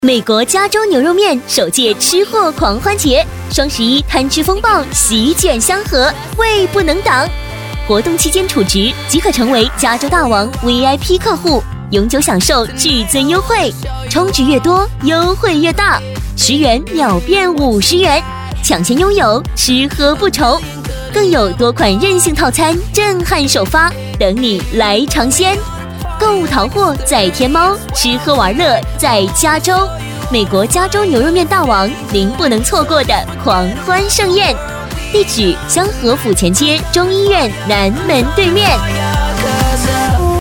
美国加州牛肉面首届吃货狂欢节，双11贪吃风暴席卷香河，胃不能挡。活动期间储值即可成为加州大王 VIP 客户，永久享受至尊优惠，充值越多优惠越大，10元秒变50元，抢先拥有，吃喝不愁。更有多款任性套餐震撼首发，等你来尝鲜。购物淘货在天猫，吃喝玩乐在加州。美国加州牛肉面大王，您不能错过的狂欢盛宴。地址：香河府前街中医院南门对面。